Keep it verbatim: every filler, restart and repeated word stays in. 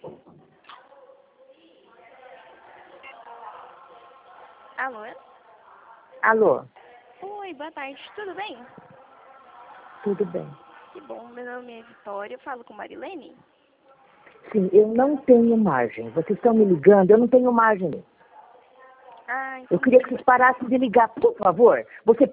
Alô? Alô? Oi, boa tarde. Tudo bem? Tudo bem. Que bom. Meu nome é Vitória. Eu falo com Marilene. Sim, eu não tenho margem. Vocês estão me ligando, eu não tenho margem. Ah, Eu entendi. queria que vocês parassem de ligar, por favor. Você